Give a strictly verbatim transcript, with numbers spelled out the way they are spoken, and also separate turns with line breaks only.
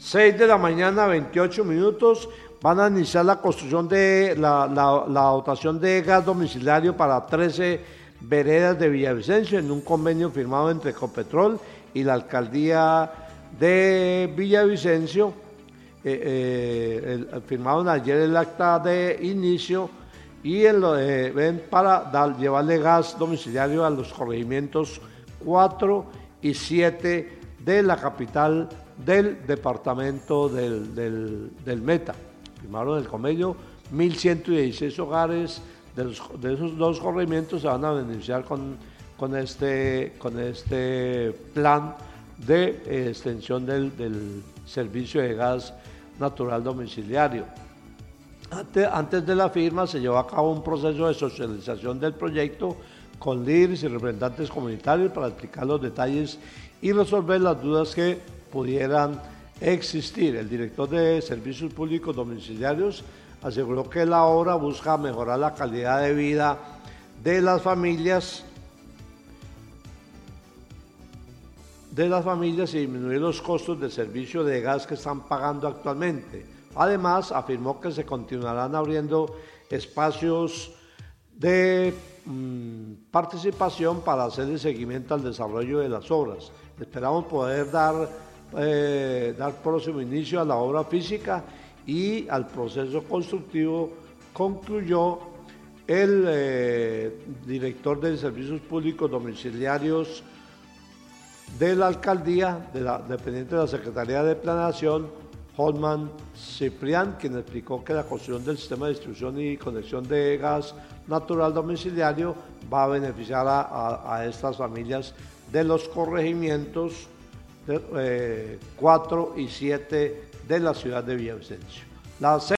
seis de la mañana, veintiocho minutos, van a iniciar la construcción de la, la, la dotación de gas domiciliario para trece veredas de Villavicencio en un convenio firmado entre Ecopetrol y la alcaldía de Villavicencio. Eh, eh, el, firmaron ayer el acta de inicio y el, eh, ven para dar, llevarle gas domiciliario a los corregimientos cuatro y siete de la capital del departamento del, del, del Meta. Firmaron el convenio, mil ciento dieciséis hogares de, los, de esos dos corregimientos se van a beneficiar con, con, este, con este plan de eh, extensión del, del servicio de gas natural domiciliario. Antes, antes de la firma se llevó a cabo un proceso de socialización del proyecto con líderes y representantes comunitarios para explicar los detalles y resolver las dudas que pudieran existir. El director de Servicios Públicos Domiciliarios aseguró que la obra busca mejorar la calidad de vida de las familias de las familias y disminuir los costos de servicio de gas que están pagando actualmente. Además, afirmó que se continuarán abriendo espacios de mmm, participación para hacerle seguimiento al desarrollo de las obras. Esperamos poder dar, eh, dar próximo inicio a la obra física y al proceso constructivo, concluyó el eh, director de Servicios Públicos Domiciliarios de la alcaldía, de la, dependiente de la Secretaría de Planeación, Holman Ciprián, quien explicó que la construcción del sistema de distribución y conexión de gas natural domiciliario va a beneficiar a, a, a estas familias de los corregimientos de, eh, cuatro y siete de la ciudad de Villavicencio. La